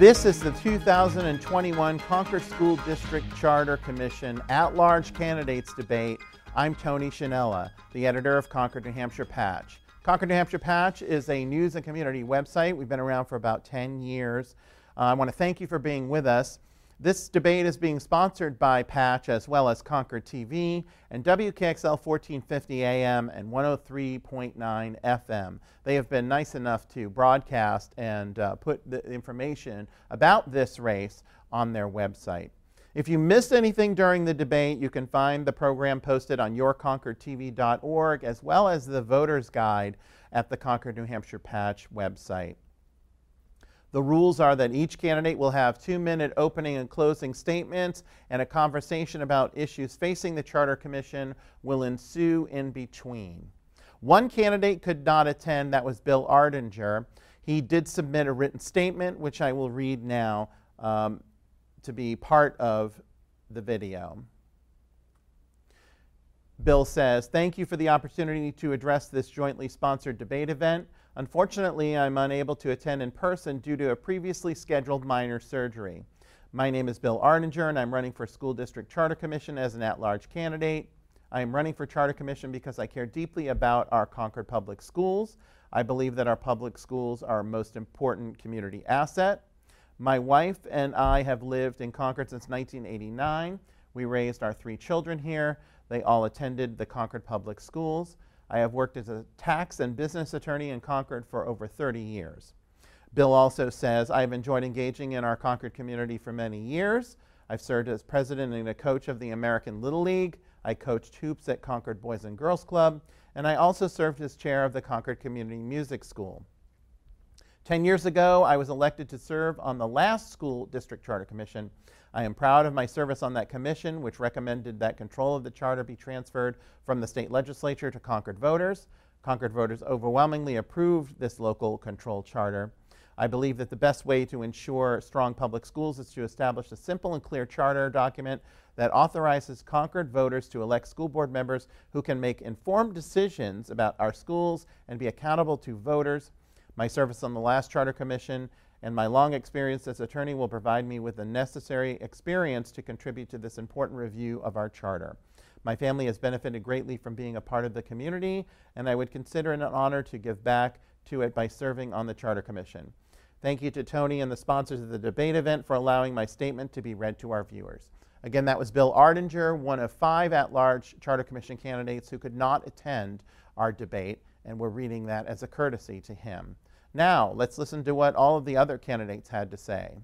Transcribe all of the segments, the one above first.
This is the 2021 Concord School District Charter Commission at-large candidates debate. I'm Tony Shinella, the editor of Concord, New Hampshire Patch. Concord, New Hampshire Patch is a news and community website. We've been around for about 10 years. I want to thank you for being with us. This debate is being sponsored by Patch as well as Concord TV and WKXL 1450 AM and 103.9 FM. They have been nice enough to broadcast and put the information about this race on their website. If you missed anything during the debate, you can find the program posted on yourconcordtv.org as well as the voter's guide at the Concord, New Hampshire Patch website. The rules are that each candidate will have 2-minute opening and closing statements, and a conversation about issues facing the Charter Commission will ensue in between. One candidate could not attend. That was Bill Ardinger. He did submit a written statement, which I will read now to be part of the video. Bill says, "Thank you for the opportunity to address this jointly sponsored debate event. Unfortunately, I'm unable to attend in person due to a previously scheduled minor surgery. My name is Bill Ardinger, and I'm running for School District Charter Commission as an at-large candidate. I am running for Charter Commission because I care deeply about our Concord Public Schools. I believe that our public schools are our most important community asset. My wife and I have lived in Concord since 1989. We raised our 3 children here. They all attended the Concord Public Schools. I have worked as a tax and business attorney in Concord for over 30 years. Bill also says, I have enjoyed engaging in our Concord community for many years. I've served as president and a coach of the American Little League. I coached hoops at Concord Boys and Girls Club, and I also served as chair of the Concord Community Music School. 10 years ago, I was elected to serve on the last School District Charter Commission. I am proud of my service on that commission, which recommended that control of the charter be transferred from the state legislature to Concord voters. Concord voters overwhelmingly approved this local control charter. I believe that the best way to ensure strong public schools is to establish a simple and clear charter document that authorizes Concord voters to elect school board members who can make informed decisions about our schools and be accountable to voters. My service on the last Charter Commission and my long experience as attorney will provide me with the necessary experience to contribute to this important review of our charter. My family has benefited greatly from being a part of the community, and I would consider it an honor to give back to it by serving on the Charter Commission. Thank you to Tony and the sponsors of the debate event for allowing my statement to be read to our viewers." Again, that was Bill Ardinger, one of 5 at-large Charter Commission candidates who could not attend our debate, and we're reading that as a courtesy to him. Now, let's listen to what all of the other candidates had to say.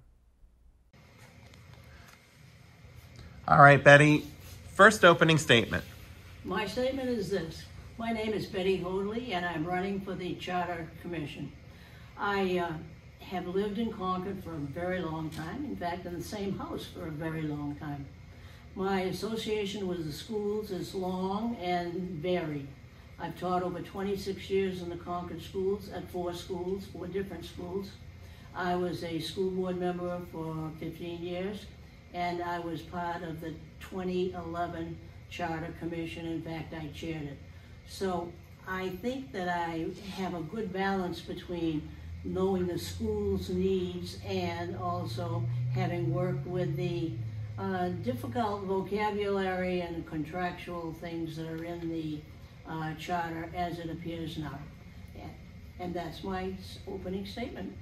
All right, Betty, first opening statement. My statement is this. My name is Betty Hoadley, and I'm running for the Charter Commission. I have lived in Concord for a very long time, in fact, in the same house for a very long time. My association with the schools is long and varied. I've taught over 26 years in the Concord schools at 4 different schools. I was a school board member for 15 years, and I was part of the 2011 Charter Commission. In fact, I chaired it. So I think that I have a good balance between knowing the school's needs and also having worked with the difficult vocabulary and contractual things that are in the charter as it appears now. And that's my opening statement.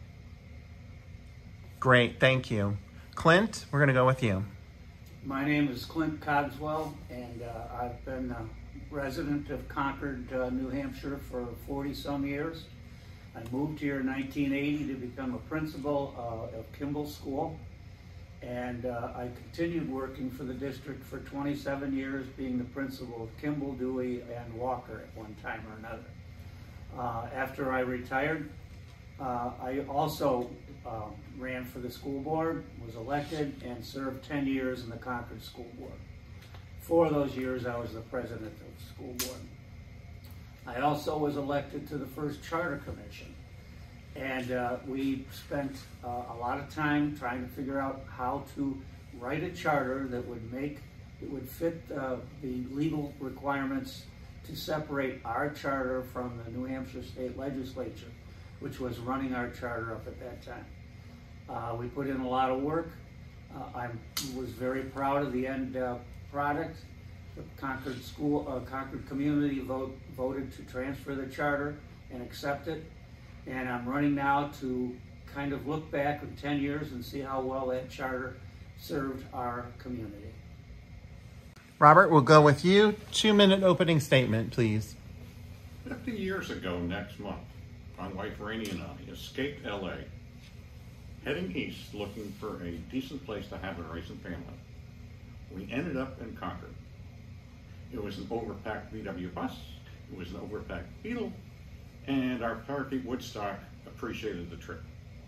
Great, thank you. Clint, we're going to go with you. My name is Clint Cogswell, and I've been a resident of Concord, New Hampshire for 40-some years. I moved here in 1980 to become a principal of Kimball School, and I continued working for the district for 27 years, being the principal of Kimball, Dewey, and Walker at one time or another. After I retired, I also ran for the school board, was elected, and served 10 years in the Concord School Board. 4 of those years I was the president of the school board. I also was elected to the first Charter Commission, and we spent a lot of time trying to figure out how to write a charter that would fit the legal requirements to separate our charter from the New Hampshire State Legislature, which was running our charter up at that time. We put in a lot of work. I was very proud of the end product. The Concord community voted to transfer the charter and accept it. And I'm running now to kind of look back in 10 years and see how well that charter served our community. Robert, we'll go with you. 2-minute opening statement, please. 50 years ago next month, my wife Rainey and I escaped LA, heading east looking for a decent place to have a raising family. We ended up in Concord. It was an overpacked VW bus, it was an overpacked Beetle, and our party Woodstock appreciated the trip.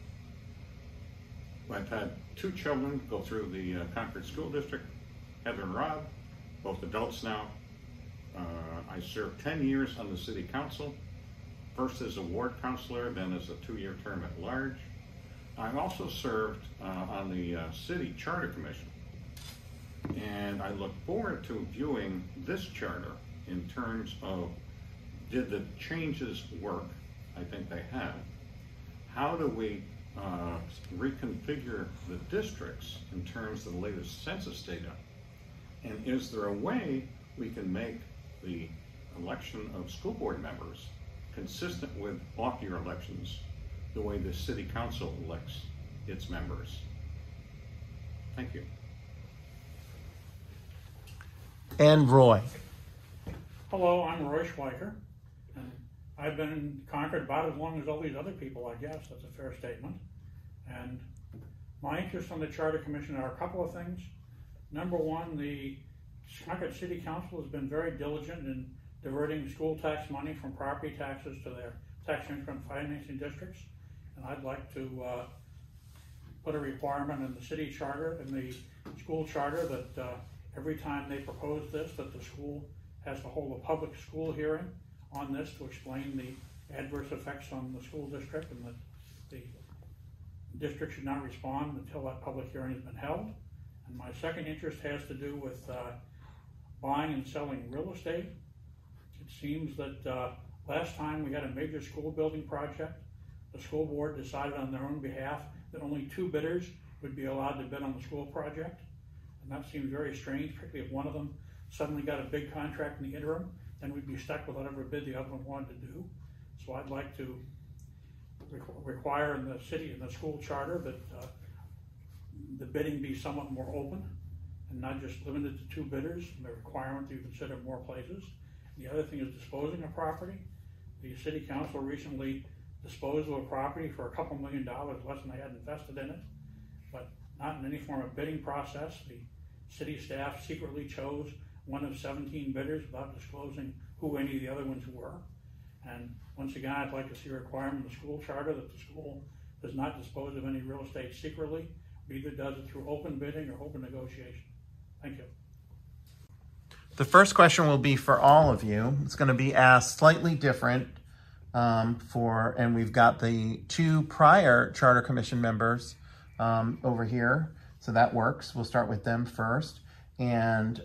I've had 2 children go through the Concord School District, Heather and Rob, both adults now. I served 10 years on the City Council, first as a ward councilor, then as a 2-year term at large. I also served on the City Charter Commission. And I look forward to viewing this charter in terms of, did the changes work? I think they have. How do we reconfigure the districts in terms of the latest census data? And is there a way we can make the election of school board members consistent with off-year elections, the way the City Council elects its members? Thank you. And Roy. Hello, I'm Roy Schweiker, and I've been in Concord about as long as all these other people, I guess. That's a fair statement. And my interest on the Charter Commission are a couple of things. Number one, the Concord City Council has been very diligent in diverting school tax money from property taxes to their tax increment financing districts. And I'd like to put a requirement in the city charter, in the school charter, that every time they propose this, that the school has to hold a public school hearing on this to explain the adverse effects on the school district, and that the district should not respond until that public hearing has been held. And my second interest has to do with buying and selling real estate. It seems that last time we had a major school building project, the school board decided on their own behalf that only 2 bidders would be allowed to bid on the school project. And that seems very strange, particularly if one of them suddenly got a big contract in the interim, then we'd be stuck with whatever bid the other one wanted to do. So I'd like to require in the city, in the school charter, that the bidding be somewhat more open and not just limited to 2 bidders, and the requirement to consider more places. And the other thing is disposing of property. The city council recently disposed of a property for a couple $1 million less than they had invested in it, but not in any form of bidding process. The city staff secretly chose one of 17 bidders without disclosing who any of the other ones were. And once again, I'd like to see a requirement in the school charter that the school does not dispose of any real estate secretly, but either does it through open bidding or open negotiation. Thank you. The first question will be for all of you. It's going to be asked slightly different and we've got the 2 prior Charter Commission members over here, so that works. We'll start with them first. And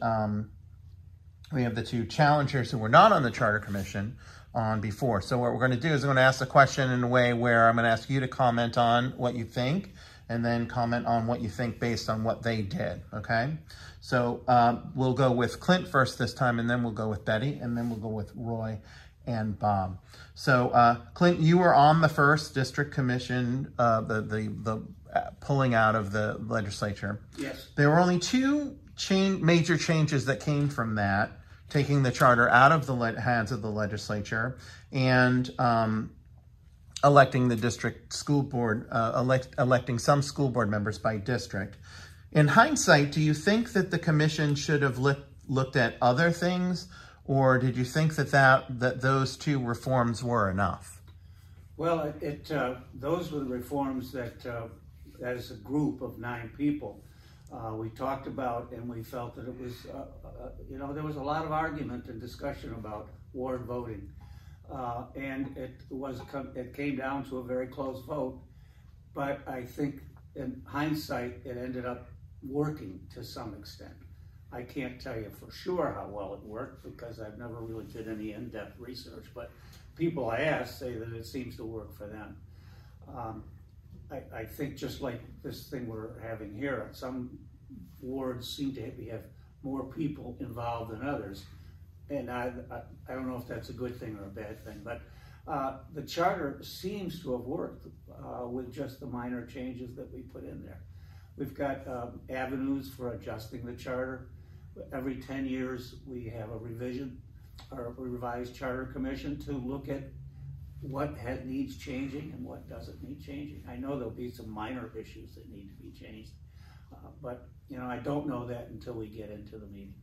we have the 2 challengers who were not on the Charter Commission on before. So what we're going to do is I'm going to ask the question in a way where I'm going to ask you to comment on what you think, and then comment on what you think based on what they did, okay? So we'll go with Clint first this time, and then we'll go with Betty, and then we'll go with Roy and Bob. So Clint, you were on the first district commission, the pulling out of the legislature. Yes. There were only 2 major changes that came from that, taking the charter out of the hands of the legislature and electing the district school board, electing some school board members by district. In hindsight, do you think that the commission should have looked at other things, or did you think that those 2 reforms were enough? Well, those were the reforms that, as a group of 9 people, we talked about, and we felt that it was, there was a lot of argument and discussion about ward voting. And it came down to a very close vote, but I think in hindsight, it ended up working to some extent. I can't tell you for sure how well it worked because I've never really did any in-depth research, but people I asked say that it seems to work for them. I think just like this thing we're having here, some wards seem to have more people involved than others. And I don't know if that's a good thing or a bad thing, but the charter seems to have worked with just the minor changes that we put in there. We've got avenues for adjusting the charter. Every 10 years, we have a revision or a revised charter commission to look at what needs changing and what doesn't need changing. I know there'll be some minor issues that need to be changed, but you know, I don't know that until we get into the meeting.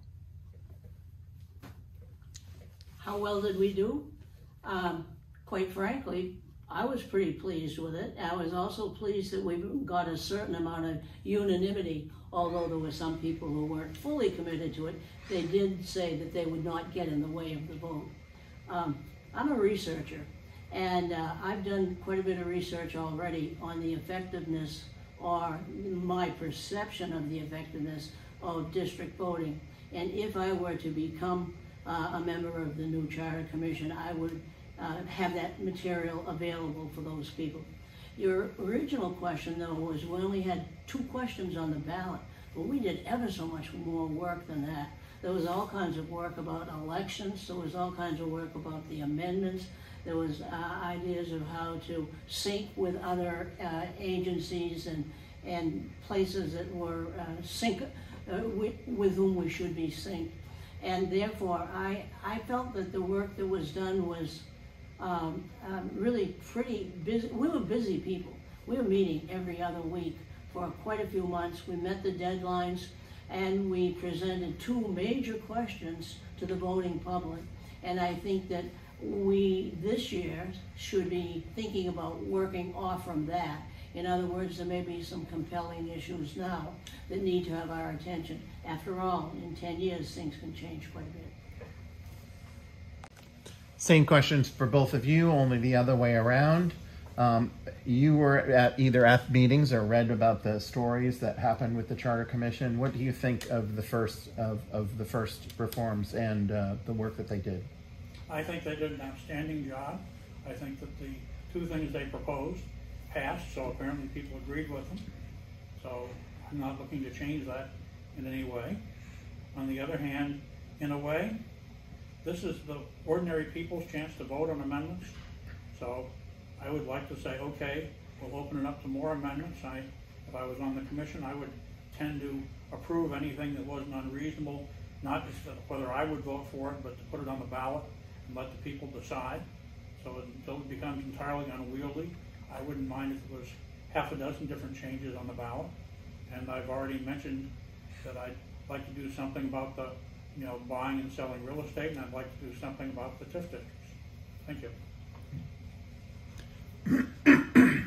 How well did we do? Quite frankly, I was pretty pleased with it. I was also pleased that we got a certain amount of unanimity, although there were some people who weren't fully committed to it. They did say that they would not get in the way of the vote. I'm a researcher, and I've done quite a bit of research already on the effectiveness, or my perception of the effectiveness of district voting. And if I were to become a member of the new Charter Commission, I would have that material available for those people. Your original question, though, was we only had 2 questions on the ballot, but we did ever so much more work than that. There was all kinds of work about elections. There was all kinds of work about the amendments. There was ideas of how to sync with other agencies and places that were with whom we should be synced. And therefore, I felt that the work that was done was really pretty busy. We were busy people. We were meeting every other week for quite a few months. We met the deadlines, and we presented 2 major questions to the voting public. And I think that we, this year, should be thinking about working off from that. In other words, there may be some compelling issues now that need to have our attention. After all, in 10 years, things can change quite a bit. Same questions for both of you, only the other way around. You were either at meetings or read about the stories that happened with the Charter Commission. What do you think of the first reforms and the work that they did? I think they did an outstanding job. I think that the 2 things they proposed passed, so apparently people agreed with them. So I'm not looking to change that in any way. On the other hand, in a way, this is the ordinary people's chance to vote on amendments. So I would like to say, okay, we'll open it up to more amendments. If I was on the commission, I would tend to approve anything that wasn't unreasonable, not just whether I would vote for it, but to put it on the ballot and let the people decide. So until it becomes entirely unwieldy, I wouldn't mind if it was half a dozen different changes on the ballot. And I've already mentioned that I'd like to do something about the, buying and selling real estate, and I'd like to do something about the TIF districts. Thank you.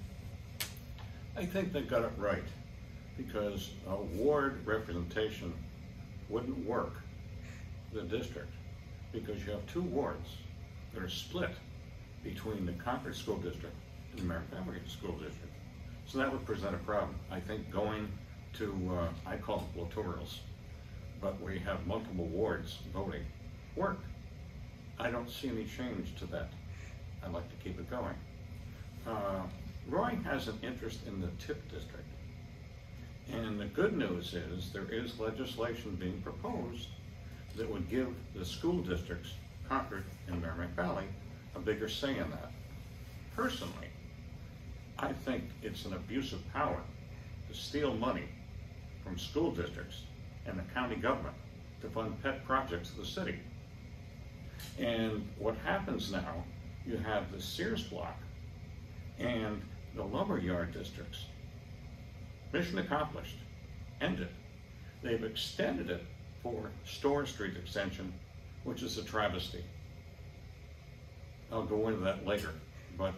I think they got it right, because a ward representation wouldn't work the district, because you have 2 wards that are split between the Concord School District and the Merrimack Valley School District. So that would present a problem. I think going to, I call them littorals, but we have multiple wards voting, work. I don't see any change to that. I'd like to keep it going. Roy has an interest in the TIF district. And the good news is there is legislation being proposed that would give the school districts, Concord and Merrimack Valley, a bigger say in that. Personally, I think it's an abuse of power to steal money from school districts and the county government to fund pet projects of the city. And what happens now, you have the Sears block and the lumberyard districts. Mission accomplished, ended. They've extended it for Store Street extension, which is a travesty. I'll go into that later, but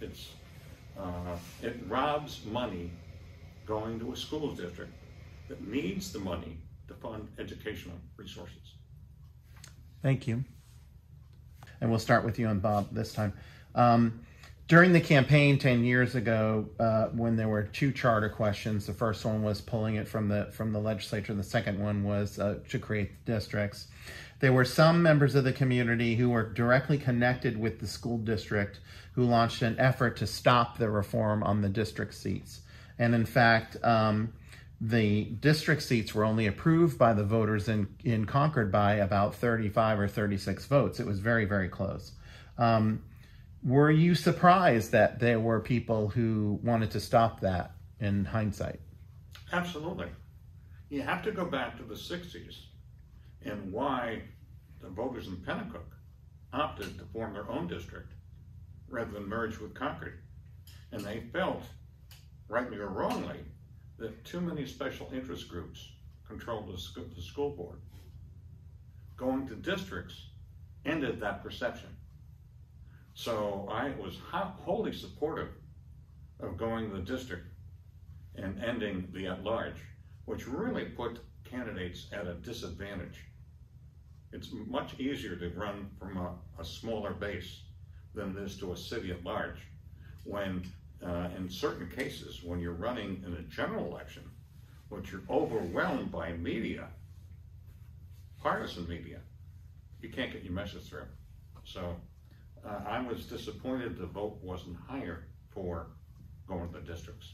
it robs money going to a school district that needs the money to fund educational resources. Thank you. And we'll start with you and Bob this time. During the campaign 10 years ago, when there were 2 charter questions, the first one was pulling it from the legislature. The second one was to create the districts. there were some members of the community who were directly connected with the school district who launched an effort to stop the reform on the district seats. And in fact, the district seats were only approved by the voters in Concord by about 35 or 36 votes. It was very, very close. Were you surprised that there were people who wanted to stop that in hindsight? Absolutely. You have to go back to the 60s and why the voters in Pennacook opted to form their own district rather than merge with Concord. And they felt, rightly or wrongly, that too many special interest groups controlled the school board. Going to districts ended that perception. So I was wholly supportive of going to the district and ending the at-large, which really put candidates at a disadvantage. It's much easier to run from a smaller base than it is to a city at large, when in certain cases, when you're running in a general election, which you're overwhelmed by media, partisan media, you can't get your message through. So I was disappointed the vote wasn't higher for going to the districts.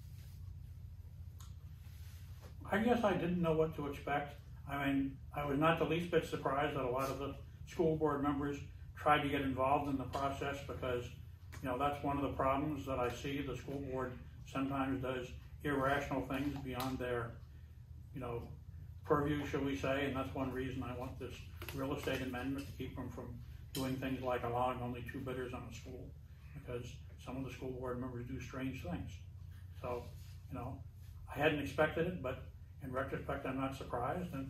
I guess I didn't know what to expect. I mean, I was not the least bit surprised that a lot of the school board members tried to get involved in the process, because, you know, that's one of the problems that I see. The school board sometimes does irrational things beyond their, you know, purview, shall we say, and that's one reason I want this real estate amendment, to keep them from doing things like allowing only 2 bidders on a school, because some of the school board members do strange things. So, you know, I hadn't expected it, but in retrospect, I'm not surprised, and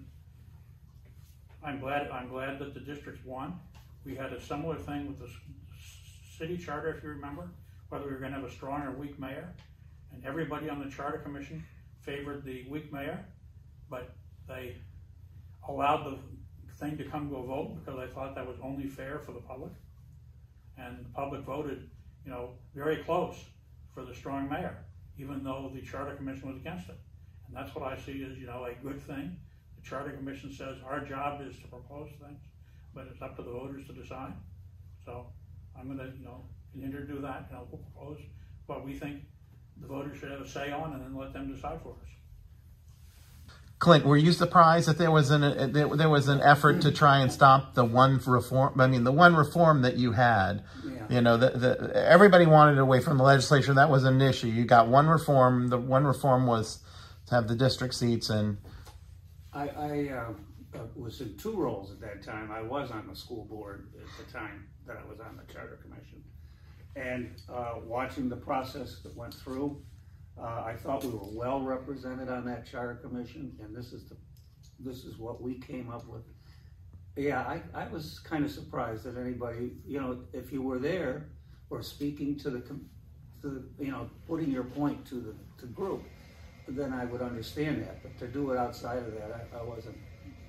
I'm glad that the districts won. We had a similar thing with the city charter, if you remember, whether we were going to have a strong or weak mayor, and everybody on the charter commission favored the weak mayor, but they allowed the thing to come to a vote because I thought that was only fair for the public, and the public voted, you know, very close for the strong mayor, even though the charter commission was against it. And that's what I see as, you know, a good thing. The charter commission says our job is to propose things, but it's up to the voters to decide. So I'm going to, you know, continue to do that, and we'll propose what we think the voters should have a say on, and then let them decide for us. Clint, were you surprised that there was an effort to try and stop the one reform? I mean, the one reform that you had. Yeah. You know, everybody wanted it away from the legislature. That was an issue. You got one reform. The one reform was to have the district seats, and I was in 2 roles at that time. I was on the school board at the time that I was on the charter commission, and watching the process that went through, I thought we were well represented on that charter commission, and this is what we came up with. Yeah, I was kind of surprised that anybody, you know, if you were there or speaking to the you know, putting your point to the group, then I would understand that. But to do it outside of that, I wasn't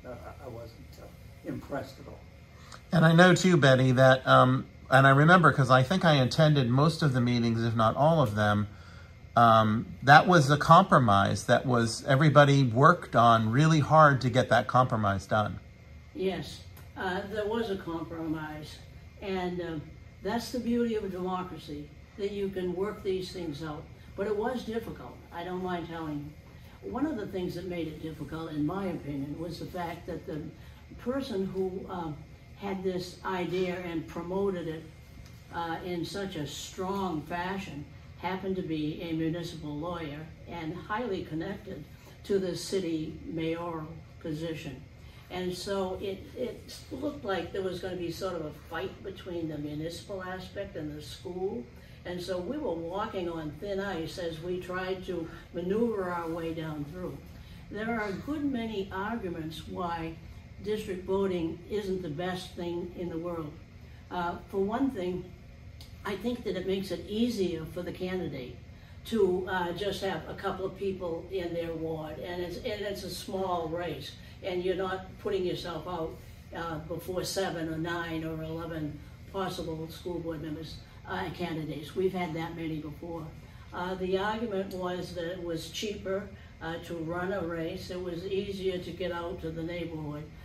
impressed at all. And I know too, Betty, that and I remember because I think I attended most of the meetings, if not all of them. That was a compromise that was, everybody worked on really hard to get that compromise done. Yes, there was a compromise, and that's the beauty of a democracy, that you can work these things out. But it was difficult, I don't mind telling you. One of the things that made it difficult, in my opinion, was the fact that the person who had this idea and promoted it in such a strong fashion happened to be a municipal lawyer and highly connected to the city mayoral position. And so it looked like there was going to be sort of a fight between the municipal aspect and the school. And so we were walking on thin ice as we tried to maneuver our way down through. There are a good many arguments why district voting isn't the best thing in the world. For one thing, I think that it makes it easier for the candidate to just have a couple of people in their ward, and it's a small race, and you're not putting yourself out before 7 or 9 or 11 possible school board members, candidates. We've had that many before. The argument was that it was cheaper to run a race. It was easier to get out to the neighborhood.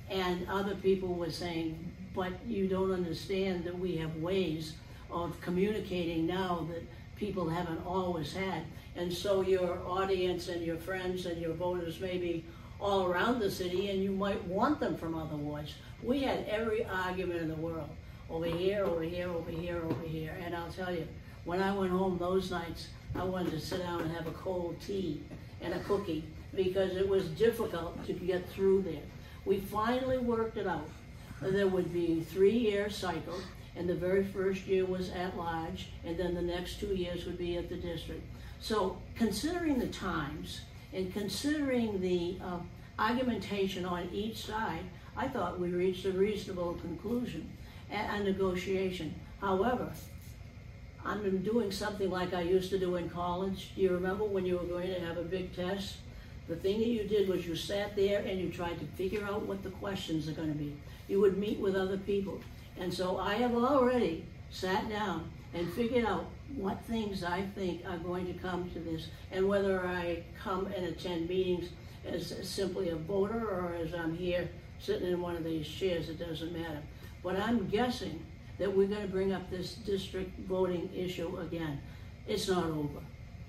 And other people were saying, but you don't understand that we have ways of communicating now that people haven't always had. And so your audience and your friends and your voters may be all around the city, and you might want them from other wards. We had every argument in the world, over here, over here, over here, over here. And I'll tell you, when I went home those nights, I wanted to sit down and have a cold tea and a cookie, because it was difficult to get through there. We finally worked it out. There would be a 3-year cycle, and the very first year was at large, and then the next 2 years would be at the district. So considering the times and considering the argumentation on each side, I thought we reached a reasonable conclusion, a negotiation. However, I'm doing something like I used to do in college. Do you remember when you were going to have a big test? The thing that you did was you sat there and you tried to figure out what the questions are going to be. You would meet with other people. And so I have already sat down and figured out what things I think are going to come to this, and whether I come and attend meetings as simply a voter or as I'm here sitting in one of these chairs, it doesn't matter. But I'm guessing that we're going to bring up this district voting issue again. It's not over.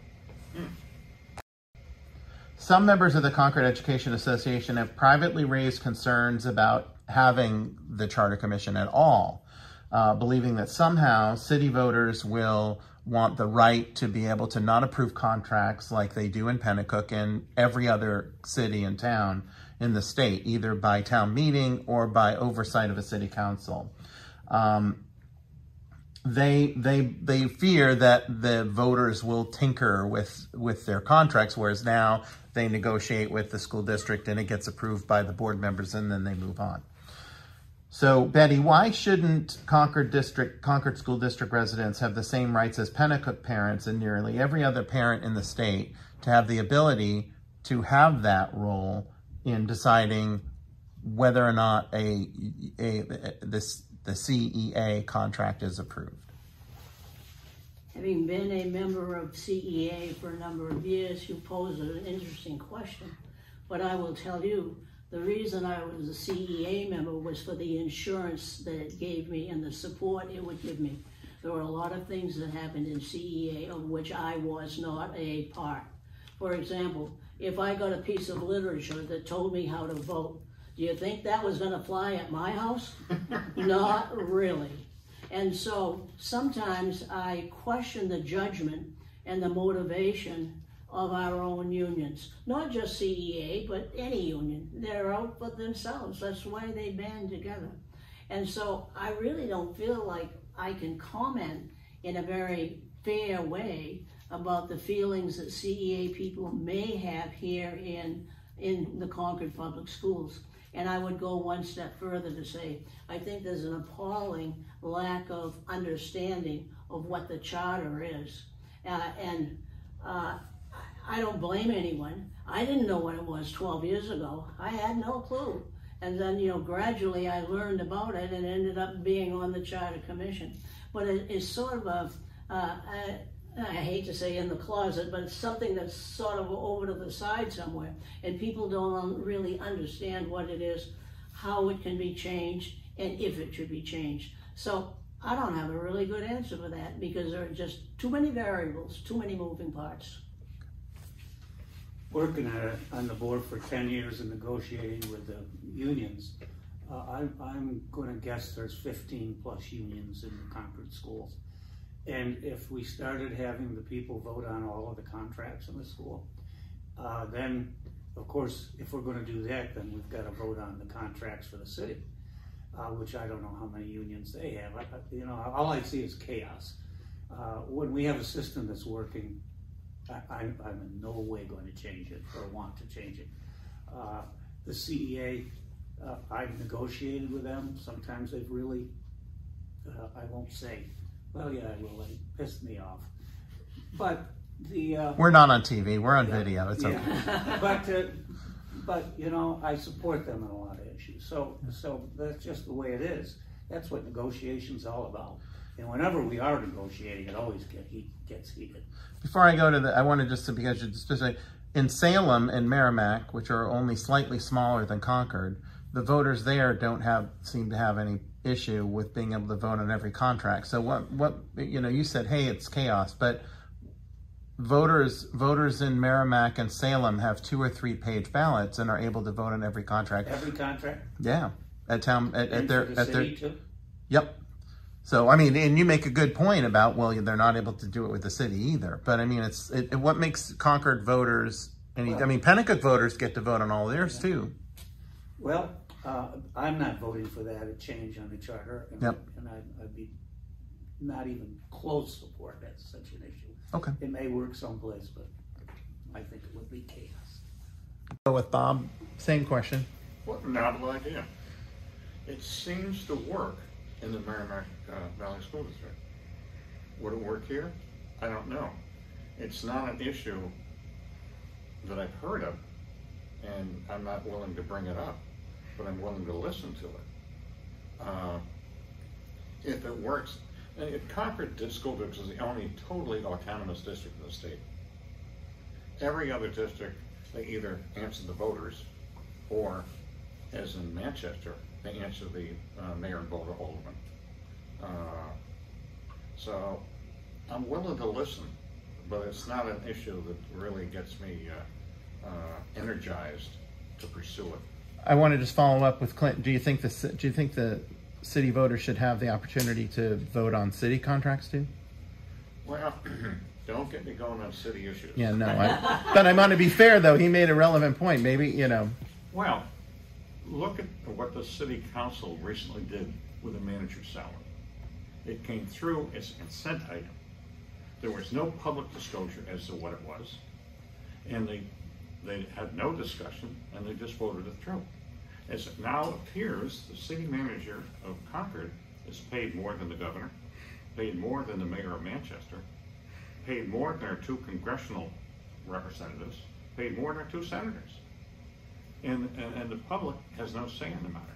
Some members of the Concord Education Association have privately raised concerns about having the Charter Commission at all, believing that somehow city voters will want the right to be able to not approve contracts like they do in Pennacook and every other city and town in the state, either by town meeting or by oversight of a city council. They fear that the voters will tinker with their contracts, whereas now they negotiate with the school district and it gets approved by the board members and then they move on. So, Betty, why shouldn't Concord School District residents have the same rights as Pennacook parents and nearly every other parent in the state to have the ability to have that role in deciding whether or not the CEA contract is approved? Having been a member of CEA for a number of years, you pose an interesting question. But I will tell you, the reason I was a CEA member was for the insurance that it gave me and the support it would give me. There were a lot of things that happened in CEA of which I was not a part. For example, if I got a piece of literature that told me how to vote, do you think that was going to fly at my house? Not really. And so sometimes I question the judgment and the motivation of our own unions. Not just CEA, but any union. They're out for themselves. That's why they band together. And so I really don't feel like I can comment in a very fair way about the feelings that CEA people may have here in the Concord Public Schools. And I would go one step further to say, I think there's an appalling lack of understanding of what the charter is. I don't blame anyone. I didn't know what it was 12 years ago. I had no clue. And then, gradually I learned about it and ended up being on the Charter Commission. But it is sort of I hate to say in the closet, but it's something that's sort of over to the side somewhere. And people don't really understand what it is, how it can be changed, and if it should be changed. So I don't have a really good answer for that because there are just too many variables, too many moving parts. Working on the board for 10 years and negotiating with the unions, I'm going to guess there's 15 plus unions in the Concord schools. And if we started having the people vote on all of the contracts in the school, then of course, if we're going to do that, then we've got to vote on the contracts for the city, which I don't know how many unions they have. All I see is chaos. When we have a system that's working, I'm in no way going to change it or want to change it. The CEA, I've negotiated with them. Sometimes they've really, I won't say, well, yeah, I will, they pissed me off. But we're not on TV, we're on video, it's okay. But I support them on a lot of issues. So that's just the way it is. That's what negotiation's all about. And whenever we are negotiating, it always gets heated. Before I go to I wanted just to, because you just say, in Salem and Merrimack, which are only slightly smaller than Concord, the voters there don't seem to have any issue with being able to vote on every contract. So what you said, hey, it's chaos, but voters in Merrimack and Salem have 2 or 3 page ballots and are able to vote on every contract. Every contract? Yeah, at their city too? Yep. So I mean, and you make a good point about, well, they're not able to do it with the city either. But I mean, what makes Concord voters? I mean, Pennacook voters get to vote on all theirs too. Well, I'm not voting for that, a change on the charter, and, Yep. and I'd be not even close support that's such an issue. Okay. It may work someplace, but I think it would be chaos. Go with Bob. Same question. What a novel idea. It seems to work in the Merrimack Valley School District. Would it work here? I don't know. It's not an issue that I've heard of, and I'm not willing to bring it up, but I'm willing to listen to it. If it works, Concord School District is the only totally autonomous district in the state. Every other district, they either answer the voters, or, as in Manchester, they answer the mayor and board of aldermen. So I'm willing to listen, but it's not an issue that really gets me energized to pursue it. I want to just follow up with Clint. Do you think the city voters should have the opportunity to vote on city contracts too? Well, don't get me going on city issues. Yeah, no. But I want to be fair, though. He made a relevant point. Maybe, Well, look at what the city council recently did with the manager's salary. It came through as a consent item. There was no public disclosure as to what it was, and they had no discussion, and they just voted it through. As it now appears, the city manager of Concord is paid more than the governor, paid more than the mayor of Manchester, paid more than our 2 congressional representatives, paid more than our 2 senators. And the public has no say in the matter.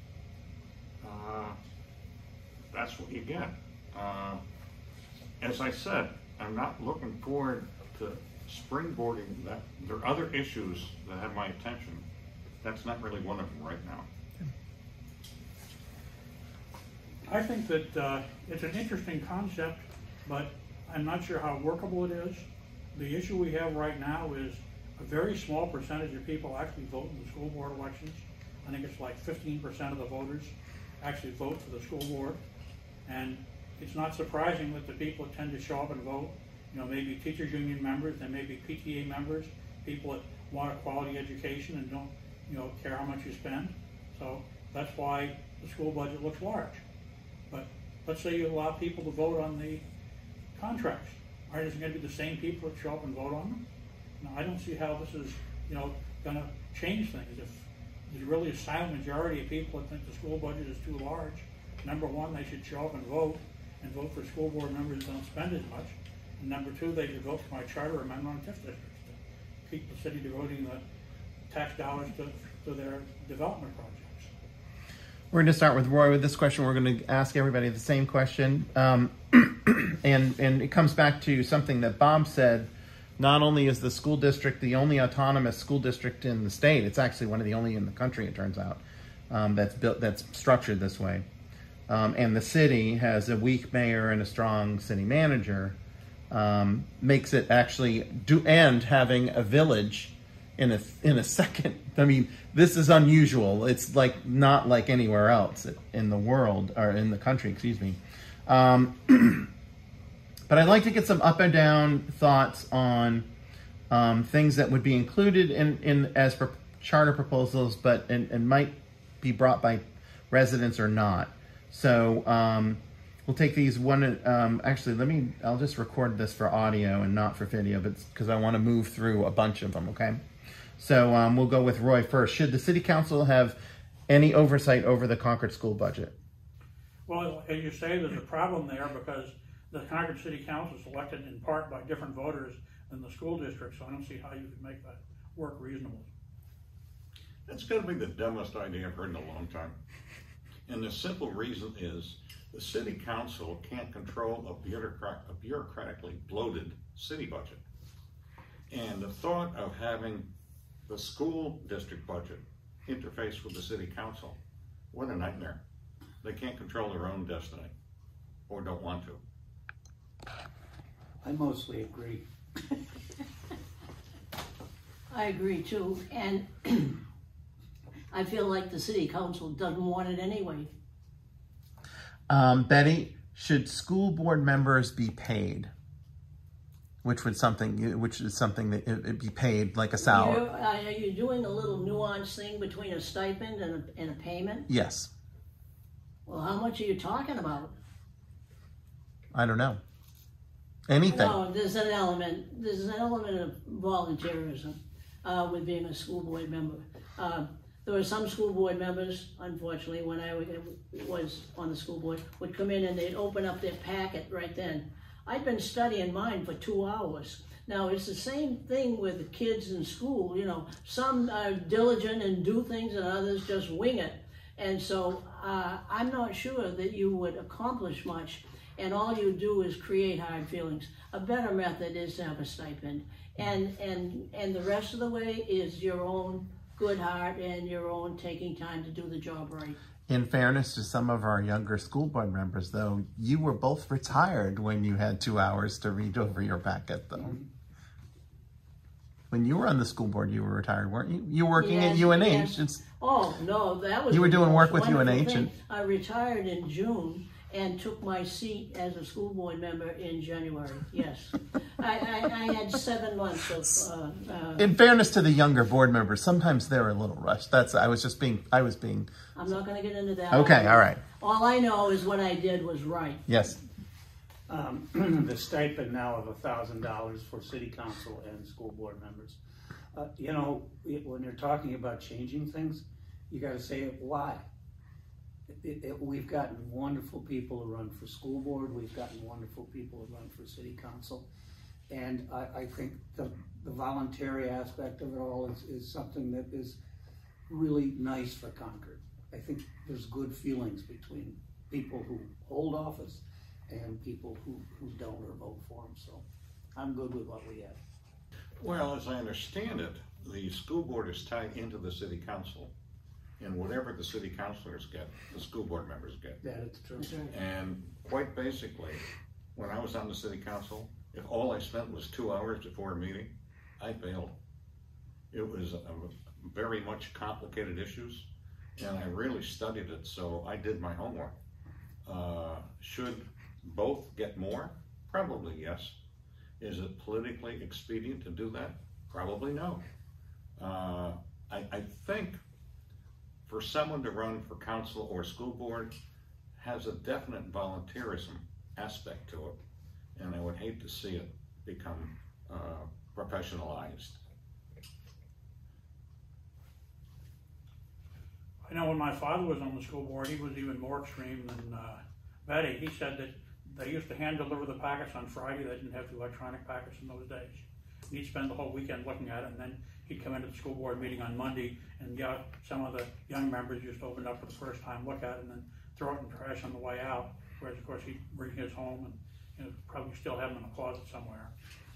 That's what you get. As I said, I'm not looking forward to springboarding that. There are other issues that have my attention. That's not really one of them right now. I think that it's an interesting concept, but I'm not sure how workable it is. The issue we have right now is a very small percentage of people actually vote in the school board elections. I think it's like 15% of the voters actually vote for the school board. And it's not surprising that the people that tend to show up and vote, maybe teachers union members, they may be PTA members, people that want a quality education and don't, care how much you spend. So that's why the school budget looks large. But let's say you allow people to vote on the contracts. Are it going to be the same people that show up and vote on them? No, I don't see how this is, going to change things. If there's really a silent majority of people that think the school budget is too large, number one, they should show up and vote for school board members that don't spend as much. And number 2, they should vote for my charter amendment on TIF districts to keep the city devoting the tax dollars to their development projects. We're going to start with Roy with this question. We're going to ask everybody the same question. And it comes back to something that Bob said. Not only is the school district the only autonomous school district in the state, it's actually one of the only in the country, it turns out, that's structured this way. And the city has a weak mayor and a strong city manager, makes it actually and having a village in a second. I mean, this is unusual. It's not like anywhere else in the world, or in the country, excuse me. But I'd like to get some up and down thoughts on things that would be included in as charter proposals, but and might be brought by residents or not. So we'll take these one. Actually, I'll just record this for audio and not for video, but because I want to move through a bunch of them. Okay. So we'll go with Roy first. Should the city council have any oversight over the Concord school budget? Well, as you say, there's a problem there because the Concord City Council is elected in part by different voters than the school district, so I don't see how you could make that work reasonably. That's going to be the dumbest idea I've heard in a long time. And the simple reason is the city council can't control a bureaucratically bloated city budget. And the thought of having the school district budget interface with the city council. What a nightmare. They can't control their own destiny, or don't want to. I mostly agree. I agree too, and I feel like the city council doesn't want it anyway. Betty, should school board members be paid? Which is something that it be paid like a salary? Are you doing a little nuanced thing between a stipend and a payment? Yes. Well, how much are you talking about? I don't know. Anything. No, there's an element of volunteerism with being a school board member. There were some school board members, unfortunately, when I was on the school board, would come in and they'd open up their packet right then. I'd been studying mine for 2 hours. Now, it's the same thing with the kids in school. You know, some are diligent and do things and others just wing it. And so I'm not sure that you would accomplish much, and all you do is create hard feelings. A better method is to have a stipend, and the rest of the way is your own good heart and your own taking time to do the job right. In fairness to some of our younger school board members, though, you were both retired when you had 2 hours to read over your packet, though. When you were on the school board, you were retired, weren't you? You were working at UNH. Yes. Oh, no, that was... You were doing work with UNH. And I retired in June and took my seat as a school board member in January, yes. I had 7 months of... in fairness to the younger board members, sometimes they're a little rushed. I was being... I'm not going to get into that. Okay, all right. All I know is what I did was right. Yes. The stipend now of $1,000 for city council and school board members. You know, when you're talking about changing things, you got to say why. We've gotten wonderful people who run for school board. We've gotten wonderful people who run for city council. And I think the voluntary aspect of it all is something that is really nice for Concord. I think there's good feelings between people who hold office and people who don't or vote for them. So I'm good with what we have. Well, as I understand it, the school board is tied into the city council. And whatever the city councilors get, the school board members get. That is true. And quite basically, when I was on the city council, if all I spent was 2 hours before a meeting, I failed. It was very much complicated issues, and I really studied it, so I did my homework. Should both get more? Probably yes. Is it politically expedient to do that? Probably no. I think for someone to run for council or school board has a definite volunteerism aspect to it, and I would hate to see it become professionalized. I know when my father was on the school board, he was even more extreme than Betty. He said that they used to hand deliver the packets on Friday. They didn't have the electronic packets in those days. He'd spend the whole weekend looking at it, and then he'd come into the school board meeting on Monday, and some of the young members used to open it up for the first time, look at it, and then throw it in the trash on the way out. Whereas, of course, he'd bring his home and probably still have them in a closet somewhere,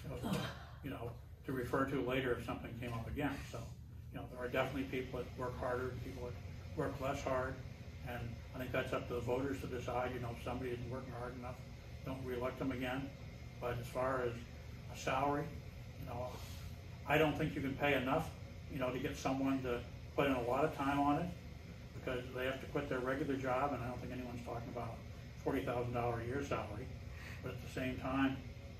to refer to later if something came up again. So, there are definitely people that work harder, people that work less hard, and I think that's up to the voters to decide. If somebody isn't working hard enough, don't re-elect them again. But as far as a salary, I don't think you can pay enough, to get someone to put in a lot of time on it, because they have to quit their regular job, and I don't think anyone's talking about a $40,000 a year salary. But at the same time,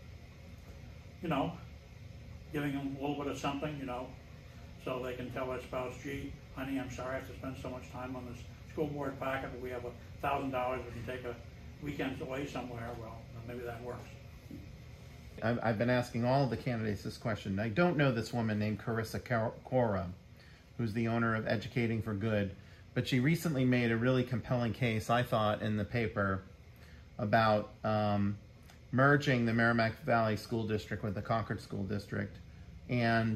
giving them a little bit of something, so they can tell their spouse, gee, honey, I'm sorry I have to spend so much time on this school board packet, but we have $1,000, we can take a weekend away somewhere. Well, maybe that works. I've been asking all of the candidates this question. I don't know this woman named Carissa Cora, who's the owner of Educating for Good, but she recently made a really compelling case, I thought, in the paper about merging the Merrimack Valley School District with the Concord School District. And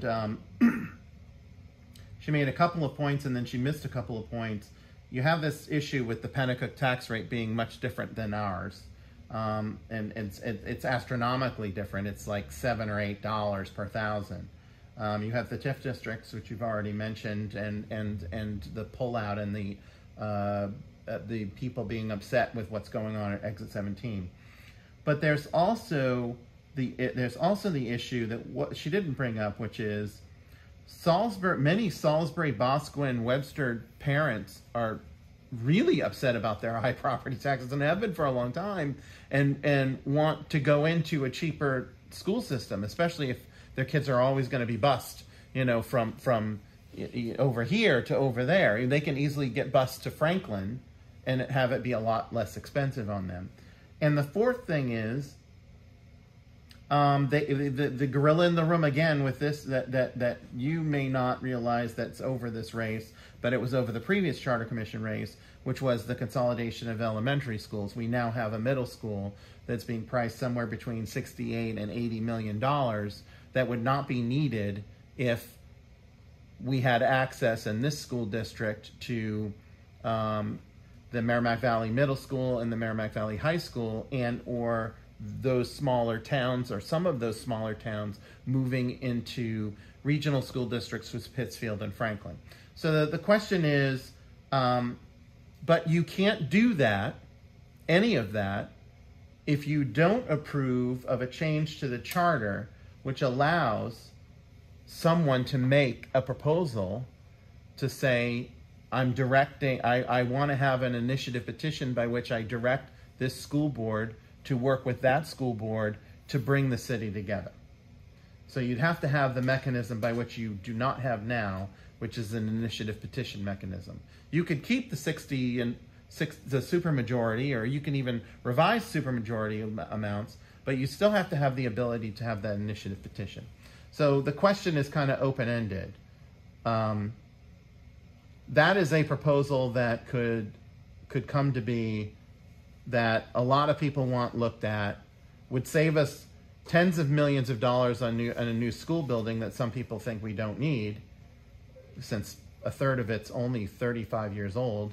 she made a couple of points, and then she missed a couple of points. You have this issue with the Pennacook tax rate being much different than ours. And it's astronomically different. It's like $7 or $8 per thousand. You have the TIF districts, which you've already mentioned, and the pullout and the people being upset with what's going on at Exit 17. But there's also the issue that what she didn't bring up, which is many Salisbury, Boscawen, Webster parents are really upset about their high property taxes and have been for a long time, and want to go into a cheaper school system, especially if their kids are always going to be bused, from over here to over there. They can easily get bused to Franklin and have it be a lot less expensive on them. And the fourth thing is, the gorilla in the room again with this, that you may not realize that's over this race, but it was over the previous Charter Commission race, which was the consolidation of elementary schools. We now have a middle school that's being priced somewhere between $68 and $80 million that would not be needed if we had access in this school district to the Merrimack Valley Middle School and the Merrimack Valley High School, and or those smaller towns, or some of those smaller towns, moving into regional school districts with Pittsfield and Franklin. So the question is, but you can't do that, any of that, if you don't approve of a change to the charter which allows someone to make a proposal to say, I want to have an initiative petition by which I direct this school board to work with that school board to bring the city together. So you'd have to have the mechanism by which you do not have now, which is an initiative petition mechanism. You could keep the the supermajority, or you can even revise supermajority amounts, but you still have to have the ability to have that initiative petition. So the question is kind of open-ended. That is a proposal that could come to be, that a lot of people want looked at, would save us tens of millions of dollars on a new school building that some people think we don't need, since a third of it's only 35 years old,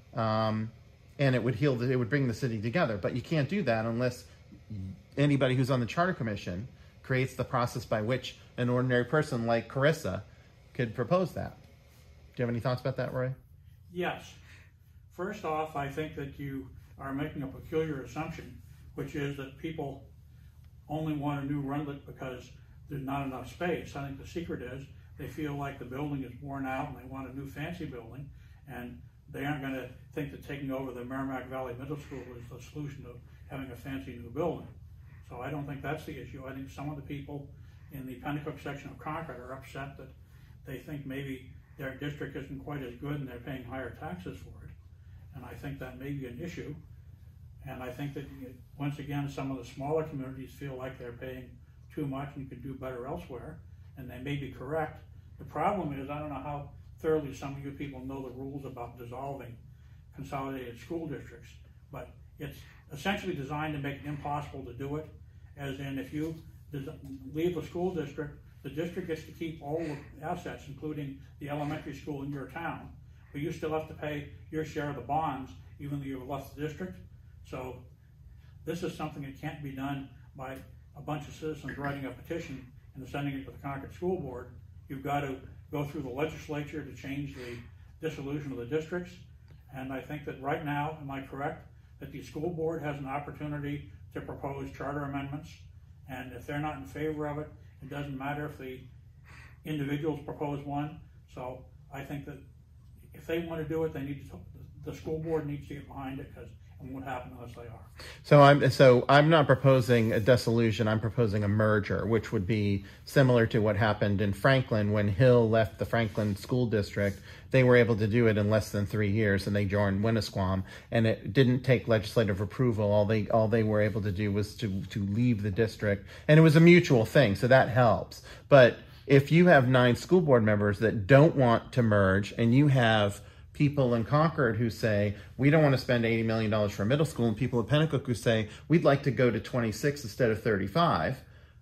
and it would bring the city together. But you can't do that unless anybody who's on the Charter Commission creates the process by which an ordinary person like Carissa could propose that. Do you have any thoughts about that, Roy? Yes. First off, I think that you are making a peculiar assumption, which is that people only want a new Rundlet because there's not enough space. I think the secret is they feel like the building is worn out and they want a new fancy building, and they aren't going to think that taking over the Merrimack Valley Middle School is the solution to having a fancy new building. So I don't think that's the issue. I think some of the people in the Pennacook section of Concord are upset that they think maybe their district isn't quite as good and they're paying higher taxes for it. And I think that may be an issue. And I think that, once again, some of the smaller communities feel like they're paying too much and could do better elsewhere, and they may be correct. The problem is, I don't know how thoroughly some of you people know the rules about dissolving consolidated school districts, but it's essentially designed to make it impossible to do it, as in if you leave a school district, the district gets to keep all the assets, including the elementary school in your town, but you still have to pay your share of the bonds, even though you've left the district. So this is something that can't be done by a bunch of citizens writing a petition and sending it to the Concord School Board. You've got to go through the legislature to change the dissolution of the districts. And I think that right now, am I correct, that the school board has an opportunity to propose charter amendments? And if they're not in favor of it, it doesn't matter if the individuals propose one. So I think that if they want to do it, the school board needs to get behind it, because it won't happen unless they are. So I'm not proposing a dissolution. I'm proposing a merger, which would be similar to what happened in Franklin when Hill left the Franklin School District. They were able to do it in less than 3 years, and they joined Winnisquam, and it didn't take legislative approval. All they were able to do was to leave the district, and it was a mutual thing, so that helps. But if you have 9 school board members that don't want to merge, and you have people in Concord who say, we don't want to spend $80 million for a middle school, and people at Pennacook who say, we'd like to go to 26 instead of 35,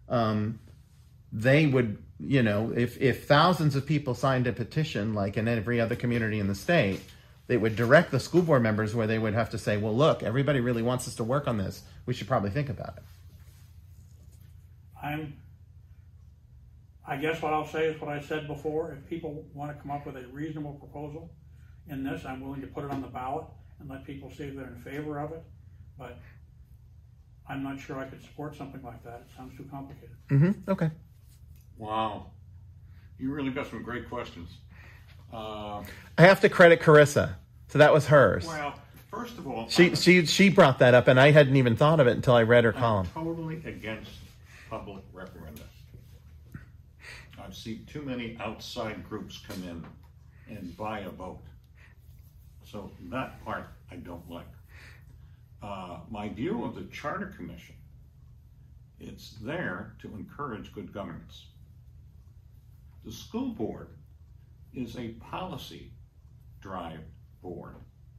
they would, if thousands of people signed a petition, like in every other community in the state, they would direct the school board members where they would have to say, well, look, everybody really wants us to work on this. We should probably think about it. I guess what I'll say is what I said before. If people want to come up with a reasonable proposal in this, I'm willing to put it on the ballot and let people see if they're in favor of it. But I'm not sure I could support something like that. It sounds too complicated. Okay. Wow. You really got some great questions. I have to credit Carissa. So that was hers. Well, first of all, She brought that up, and I hadn't even thought of it until I read her column. I'm totally against public referenda. I've seen too many outside groups come in and buy a vote. So that part I don't like. My view of the Charter Commission, it's there to encourage good governance. The school board is a policy drive board.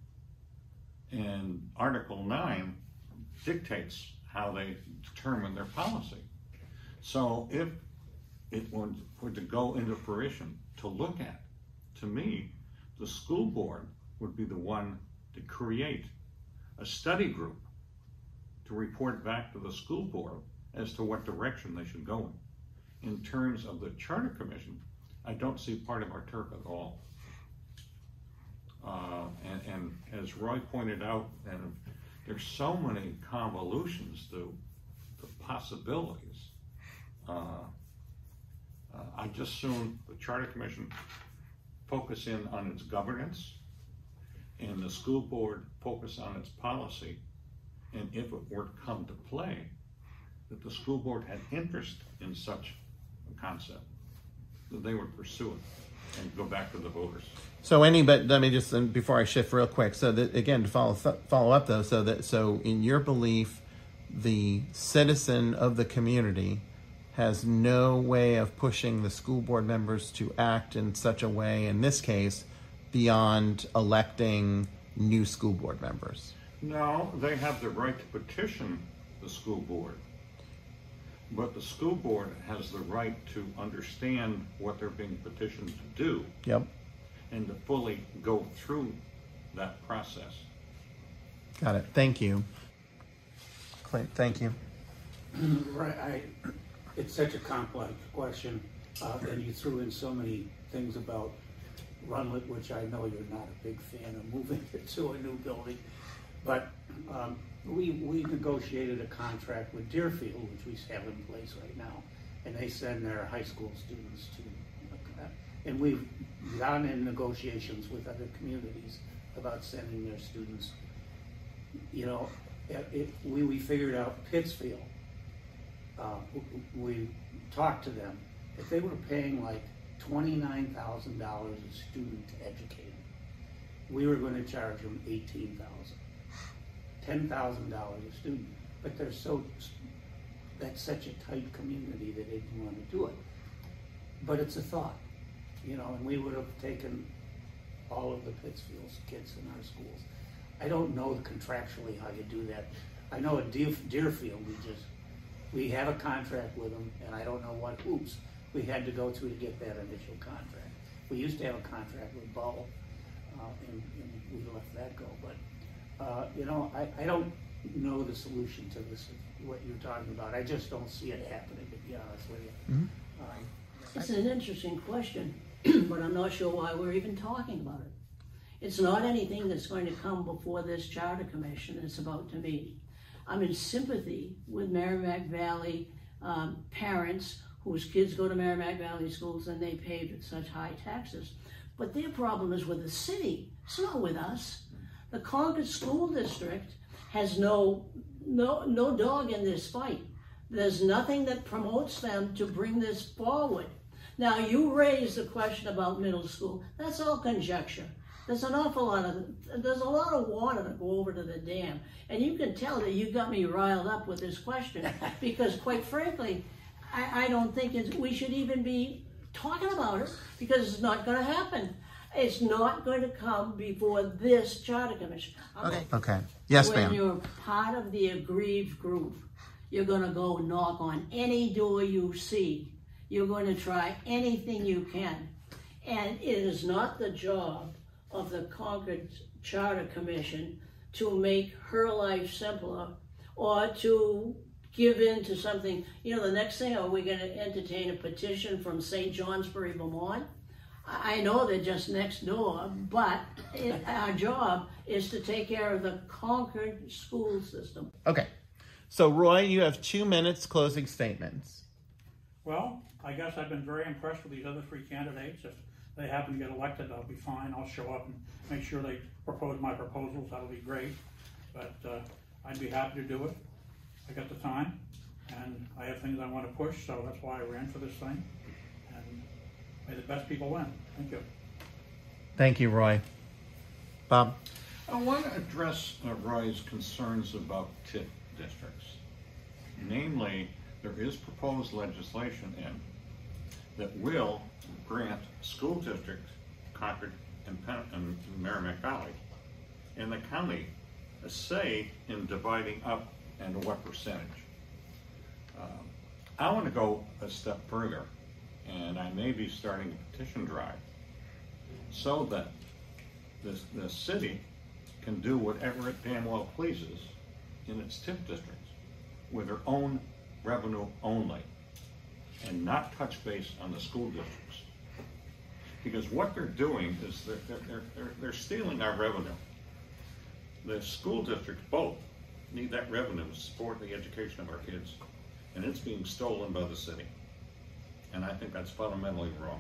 And Article 9 dictates how they determine their policy. So if it were to go into fruition to look at, to me, the school board would be the one to create a study group to report back to the school board as to what direction they should go in. In terms of the Charter Commission, I don't see part of our turf at all. And as Roy pointed out, and there's so many convolutions to the possibilities. I just soon the Charter Commission focus in on its governance, and the school board focus on its policy, and if it were to come to play, that the school board had interest in such a concept, that they would pursue it and go back to the voters. So but let me just, before I shift real quick, so that again, to follow up though, so in your belief, the citizen of the community has no way of pushing the school board members to act in such a way, in this case, beyond electing new school board members. No, they have the right to petition the school board, but the school board has the right to understand what they're being petitioned to do. Yep. And to fully go through that process. Got it. Thank you. Clint, thank you. Right, it's such a complex question, and you threw in so many things about Runlet, which I know you're not a big fan of moving it to a new building, but we negotiated a contract with Deerfield, which we have in place right now, and they send their high school students to and we've gone in negotiations with other communities about sending their students. You know, we figured out Pittsfield. We talked to them. If they were paying like $29,000 a student to educate them, we were going to charge them $18,000, $10,000 a student. But that's such a tight community that they didn't want to do it. But it's a thought. You know, and we would have taken all of the Pittsfield kids in our schools. I don't know contractually how you do that. I know at Deerfield, we have a contract with them, and I don't know what hoops we had to go through to get that initial contract. We used to have a contract with Bow, and we let that go. But, you know, I don't know the solution to this, what you're talking about. I just don't see it happening, to be honest with you. Mm-hmm. It's an interesting question, but I'm not sure why we're even talking about it. It's not anything that's going to come before this Charter Commission it's about to meet. I'm in sympathy with Merrimack Valley parents whose kids go to Merrimack Valley schools and they pay such high taxes. But their problem is with the city. It's not with us. The Concord School District has no dog in this fight. There's nothing that promotes them to bring this forward. Now, you raised the question about middle school. That's all conjecture. There's a lot of water to go over to the dam. And you can tell that you got me riled up with this question because, quite frankly, I don't think we should even be talking about it because it's not going to happen. It's not going to come before this Charter Commission. Okay. Yes, ma'am. When you're part of the aggrieved group, you're going to go knock on any door you see. You're going to try anything you can. And it is not the job of the Concord Charter Commission to make her life simpler or to give in to something. You know, the next thing, are we going to entertain a petition from St. Johnsbury, Vermont? I know they're just next door, but our job is to take care of the Concord school system. Okay. So, Roy, you have 2 minutes closing statements. Well, I guess I've been very impressed with these other three candidates. If they happen to get elected, I'll be fine. I'll show up and make sure they propose my proposals. That'll be great. But I'd be happy to do it. I got the time, and I have things I want to push, so that's why I ran for this thing. And may the best people win. Thank you. Thank you, Roy. Bob? I want to address Roy's concerns about TIF districts. Namely, there is proposed legislation in that will grant school districts, Concord and Merrimack Valley, and the county a say in dividing up and what percentage. I want to go a step further, and I may be starting a petition drive so that the city can do whatever it damn well pleases in its TIF districts with their own revenue only and not touch base on the school districts. Because what they're doing is they're stealing our revenue. The school districts both need that revenue to support the education of our kids, and it's being stolen by the city. And I think that's fundamentally wrong.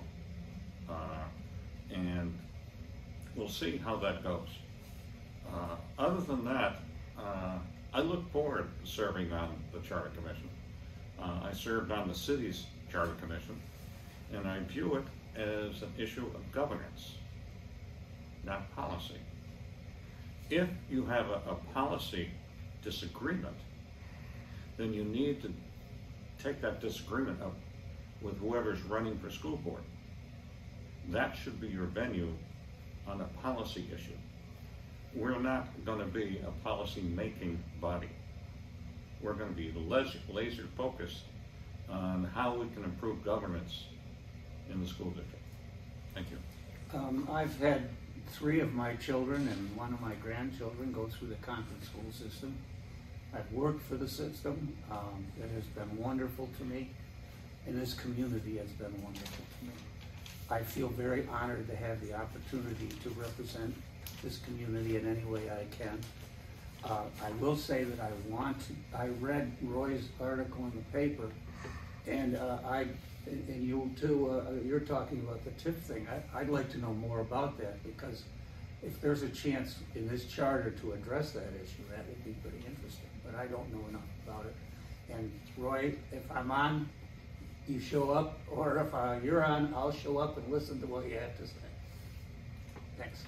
And we'll see how that goes. Other than that, I look forward to serving on the Charter Commission. I served on the city's Charter Commission, and I view it as an issue of governance, not policy. If you have a policy disagreement, then you need to take that disagreement up with whoever's running for school board. That should be your venue on a policy issue. We're not going to be a policy-making body. We're going to be laser focused on how we can improve governance in the school district. Thank you. I've had 3 of my children and 1 of my grandchildren go through the Concord school system. I've worked for the system. It has been wonderful to me, and this community has been wonderful to me. I feel very honored to have the opportunity to represent this community in any way I can. I will say that I read Roy's article in the paper, and and you too, you're talking about the TIF thing. I'd like to know more about that, because if there's a chance in this charter to address that issue, that would be pretty interesting, but I don't know enough about it. And Roy, if I'm on, you show up, or if you're on, I'll show up and listen to what you have to say. Thanks.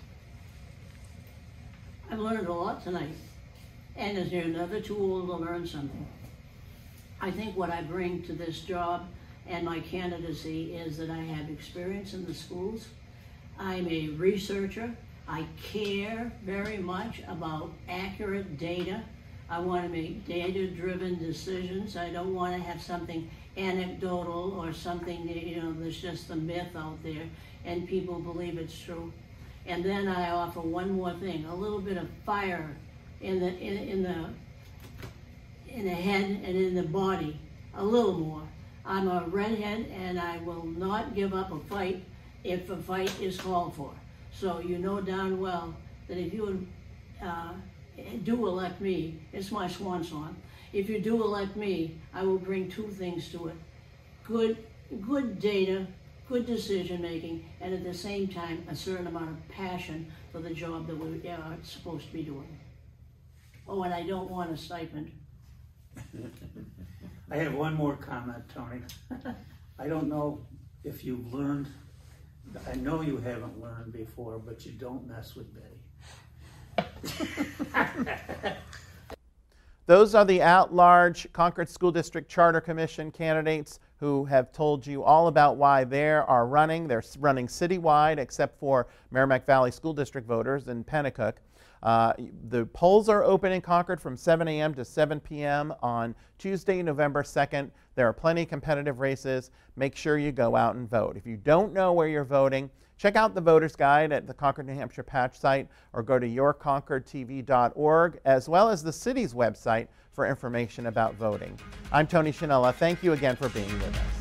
I've learned a lot tonight, and is there another tool to learn something? I think what I bring to this job and my candidacy is that I have experience in the schools. I'm a researcher. I care very much about accurate data. I want to make data-driven decisions. I don't want to have something anecdotal or something that, you know, there's just a myth out there and people believe it's true. And then I offer one more thing, a little bit of fire in the head and in the body, a little more. I'm a redhead, and I will not give up a fight if a fight is called for. So you know darn well that if you do elect me, it's my swan song. If you do elect me, I will bring 2 things to it. Good data, good decision making, and at the same time, a certain amount of passion for the job that we are supposed to be doing. Oh, and I don't want a stipend. I have one more comment, Tony. I don't know if you've learned, I know you haven't learned before, but you don't mess with Betty. Those are the at-large Concord School District Charter Commission candidates who have told you all about why they are running. They're running citywide, except for Merrimack Valley School District voters in Pennacook. The polls are open in Concord from 7 a.m. to 7 p.m. on Tuesday, November 2nd. There are plenty of competitive races. Make sure you go out and vote. If you don't know where you're voting, check out the voter's guide at the Concord, New Hampshire patch site, or go to yourconcordtv.org, as well as the city's website for information about voting. I'm Tony Shinella. Thank you again for being with us.